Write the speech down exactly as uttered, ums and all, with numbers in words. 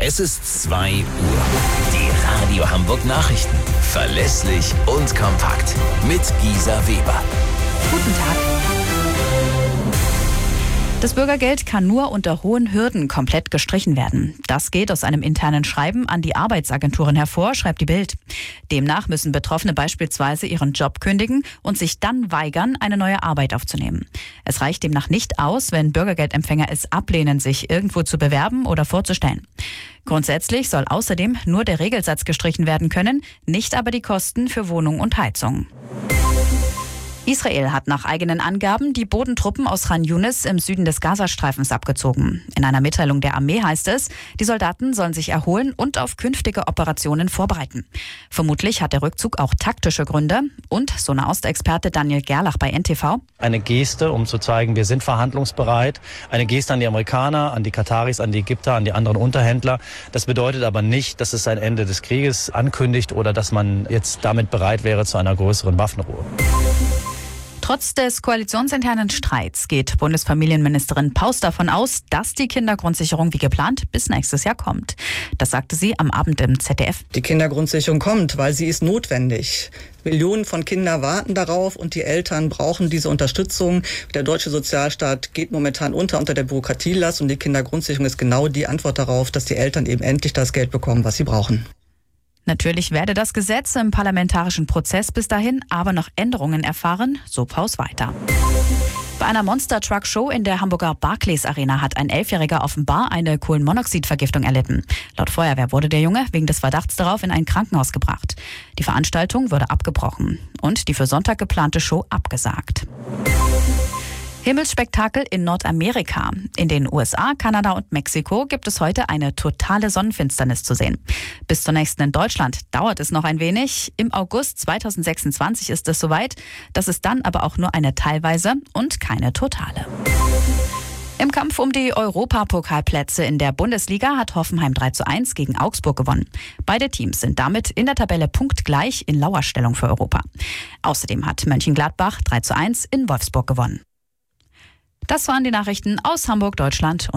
Es ist zwei Uhr. Die Radio Hamburg Nachrichten. Verlässlich und kompakt. Mit Gisa Weber. Guten Tag. Das Bürgergeld kann nur unter hohen Hürden komplett gestrichen werden. Das geht aus einem internen Schreiben an die Arbeitsagenturen hervor, schreibt die Bild. Demnach müssen Betroffene beispielsweise ihren Job kündigen und sich dann weigern, eine neue Arbeit aufzunehmen. Es reicht demnach nicht aus, wenn Bürgergeldempfänger es ablehnen, sich irgendwo zu bewerben oder vorzustellen. Grundsätzlich soll außerdem nur der Regelsatz gestrichen werden können, nicht aber die Kosten für Wohnung und Heizung. Israel hat nach eigenen Angaben die Bodentruppen aus Khan Yunis im Süden des Gazastreifens abgezogen. In einer Mitteilung der Armee heißt es, die Soldaten sollen sich erholen und auf künftige Operationen vorbereiten. Vermutlich hat der Rückzug auch taktische Gründe. Und, so Nahostexperte Daniel Gerlach bei N T V: Eine Geste, um zu zeigen, wir sind verhandlungsbereit. Eine Geste an die Amerikaner, an die Kataris, an die Ägypter, an die anderen Unterhändler. Das bedeutet aber nicht, dass es ein Ende des Krieges ankündigt oder dass man jetzt damit bereit wäre zu einer größeren Waffenruhe. Trotz des koalitionsinternen Streits geht Bundesfamilienministerin Paus davon aus, dass die Kindergrundsicherung wie geplant bis nächstes Jahr kommt. Das sagte sie am Abend im Z D F. Die Kindergrundsicherung kommt, weil sie ist notwendig. Millionen von Kindern warten darauf und die Eltern brauchen diese Unterstützung. Der deutsche Sozialstaat geht momentan unter unter der Bürokratielast und die Kindergrundsicherung ist genau die Antwort darauf, dass die Eltern eben endlich das Geld bekommen, was sie brauchen. Natürlich werde das Gesetz im parlamentarischen Prozess bis dahin aber noch Änderungen erfahren, so Paus weiter. Bei einer Monster-Truck-Show in der Hamburger Barclays Arena hat ein Elfjähriger offenbar eine Kohlenmonoxidvergiftung erlitten. Laut Feuerwehr wurde der Junge wegen des Verdachts darauf in ein Krankenhaus gebracht. Die Veranstaltung wurde abgebrochen und die für Sonntag geplante Show abgesagt. Himmelsspektakel in Nordamerika. In den U S A, Kanada und Mexiko gibt es heute eine totale Sonnenfinsternis zu sehen. Bis zur nächsten in Deutschland dauert es noch ein wenig. Im August zweitausendsechsundzwanzig ist es soweit. Das ist dann aber auch nur eine teilweise und keine totale. Im Kampf um die Europapokalplätze in der Bundesliga hat Hoffenheim drei zu eins gegen Augsburg gewonnen. Beide Teams sind damit in der Tabelle punktgleich in Lauerstellung für Europa. Außerdem hat Mönchengladbach drei zu eins in Wolfsburg gewonnen. Das waren die Nachrichten aus Hamburg, Deutschland.